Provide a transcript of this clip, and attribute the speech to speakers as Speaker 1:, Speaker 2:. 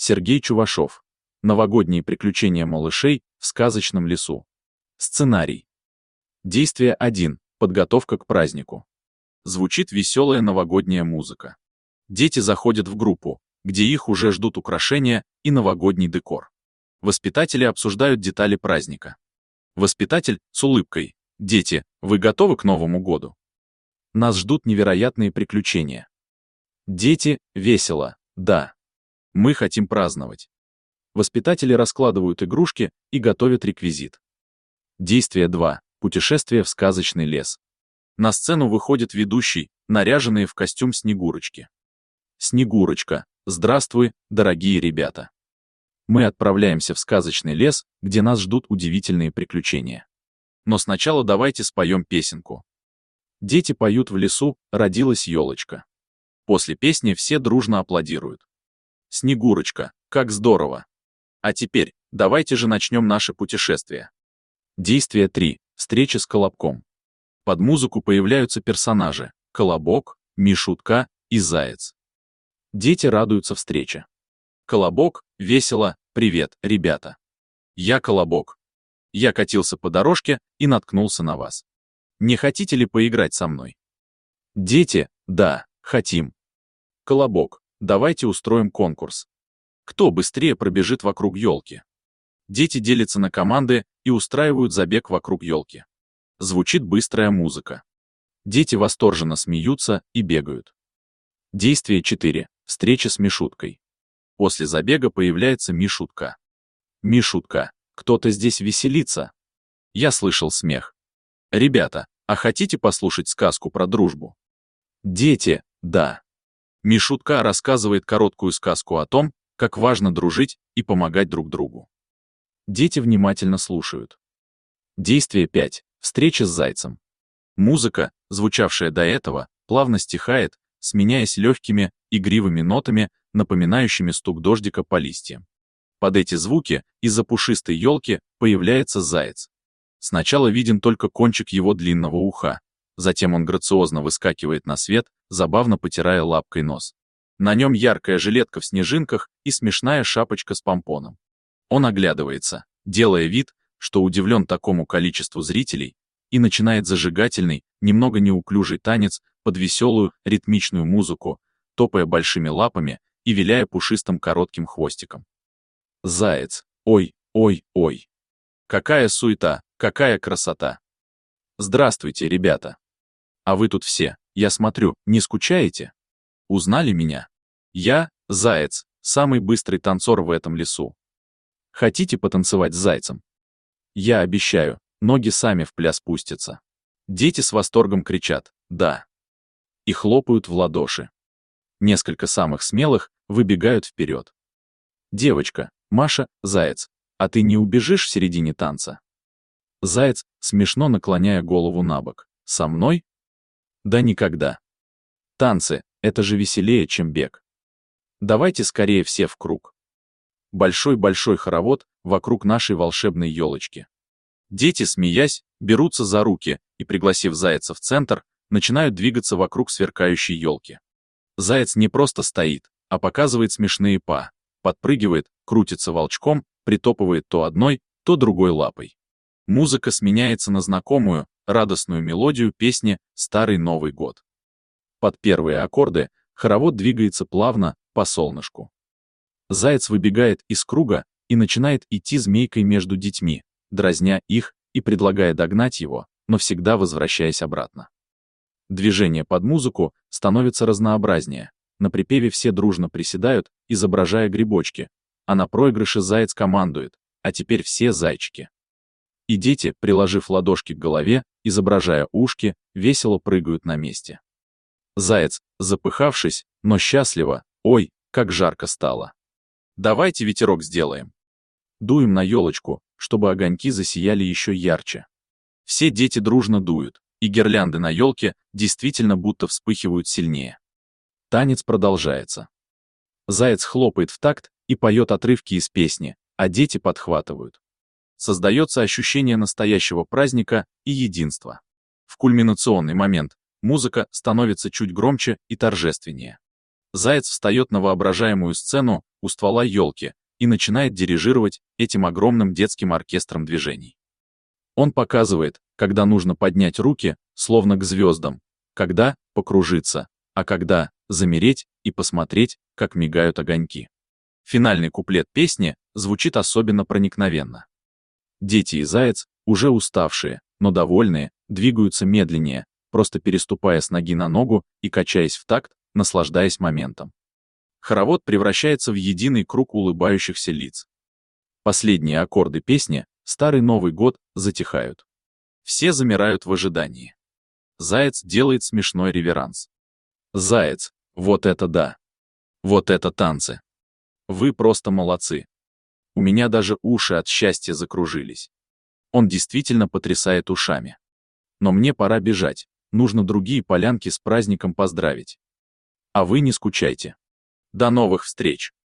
Speaker 1: Сергей Чувашов. Новогодние приключения малышей в сказочном лесу. Сценарий. Действие 1. Подготовка к празднику. Звучит веселая новогодняя музыка. Дети заходят в группу, где их уже ждут украшения и новогодний декор. Воспитатели обсуждают детали праздника. Воспитатель с улыбкой. Дети, вы готовы к Новому году? Нас ждут невероятные приключения. Дети, весело, да. Мы хотим праздновать. Воспитатели раскладывают игрушки и готовят реквизит. Действие 2. Путешествие в сказочный лес. На сцену выходит ведущий, наряженный в костюм Снегурочки. Снегурочка, здравствуй, дорогие ребята. Мы отправляемся в сказочный лес, где нас ждут удивительные приключения. Но сначала давайте споем песенку. Дети поют в лесу «Родилась елочка». После песни все дружно аплодируют. Снегурочка, как здорово! А теперь, давайте же начнем наше путешествие. Действие 3. Встреча с Колобком. Под музыку появляются персонажи – Колобок, Мишутка и Заяц. Дети радуются встрече. Колобок, весело, привет, ребята. Я Колобок. Я катился по дорожке и наткнулся на вас. Не хотите ли поиграть со мной? Дети, да, хотим. Колобок, давайте устроим конкурс. Кто быстрее пробежит вокруг елки? Дети делятся на команды и устраивают забег вокруг елки. Звучит быстрая музыка. Дети восторженно смеются и бегают. Действие 4. Встреча с Мишуткой. После забега появляется Мишутка. Мишутка, кто-то здесь веселится? Я слышал смех. Ребята, а хотите послушать сказку про дружбу? Дети, да. Мишутка рассказывает короткую сказку о том, как важно дружить и помогать друг другу. Дети внимательно слушают. Действие 5. Встреча с Зайцем. Музыка, звучавшая до этого, плавно стихает, сменяясь легкими, игривыми нотами, напоминающими стук дождика по листьям. Под эти звуки из-за пушистой елки появляется заяц. Сначала виден только кончик его длинного уха, затем он грациозно выскакивает на свет, забавно потирая лапкой нос. На нем яркая жилетка в снежинках и смешная шапочка с помпоном. Он оглядывается, делая вид, что удивлен такому количеству зрителей, и начинает зажигательный, немного неуклюжий танец под веселую, ритмичную музыку, топая большими лапами и виляя пушистым коротким хвостиком. Заяц, ой, ой, ой. Какая суета, какая красота. Здравствуйте, ребята. А вы тут все, я смотрю, не скучаете? Узнали меня? Я, Заяц, самый быстрый танцор в этом лесу. Хотите потанцевать с зайцем? Я обещаю, ноги сами в пляс пустятся. Дети с восторгом кричат «да» и хлопают в ладоши. Несколько самых смелых выбегают вперед. Девочка, Маша, Заяц, а ты не убежишь в середине танца? Заяц, смешно наклоняя голову набок. Со мной? Да никогда. Танцы — это же веселее, чем бег. Давайте скорее все в круг. Большой-большой хоровод вокруг нашей волшебной елочки. Дети, смеясь, берутся за руки и, пригласив зайца в центр, начинают двигаться вокруг сверкающей елки. Заяц не просто стоит, а показывает смешные па, подпрыгивает, крутится волчком, притопывает то одной, то другой лапой. Музыка сменяется на знакомую, радостную мелодию песни «Старый Новый год». Под первые аккорды хоровод двигается плавно, по солнышку. Заяц выбегает из круга и начинает идти змейкой между детьми, дразня их и предлагая догнать его, но всегда возвращаясь обратно. Движение под музыку становится разнообразнее. На припеве все дружно приседают, изображая грибочки, а на проигрыше заяц командует: «А теперь все зайчики». И дети, приложив ладошки к голове, изображая ушки, весело прыгают на месте. Заяц, запыхавшись, но счастливо, ой, как жарко стало. Давайте ветерок сделаем. Дуем на елочку, чтобы огоньки засияли еще ярче. Все дети дружно дуют, и гирлянды на елке действительно будто вспыхивают сильнее. Танец продолжается. Заяц хлопает в такт и поет отрывки из песни, а дети подхватывают. Создается ощущение настоящего праздника и единства. В кульминационный момент музыка становится чуть громче и торжественнее. Заяц встает на воображаемую сцену у ствола елки и начинает дирижировать этим огромным детским оркестром движений. Он показывает, когда нужно поднять руки, словно к звездам, когда покружиться, а когда замереть и посмотреть, как мигают огоньки. Финальный куплет песни звучит особенно проникновенно. Дети и заяц, уже уставшие, но довольные, двигаются медленнее, просто переступая с ноги на ногу и качаясь в такт, наслаждаясь моментом. Хоровод превращается в единый круг улыбающихся лиц. Последние аккорды песни «Старый Новый год» затихают. Все замирают в ожидании. Заяц делает смешной реверанс. Заяц, вот это да! Вот это танцы! Вы просто молодцы! У меня даже уши от счастья закружились. Он действительно потрясает ушами. Но мне пора бежать, нужно другие полянки с праздником поздравить. А вы не скучайте. До новых встреч!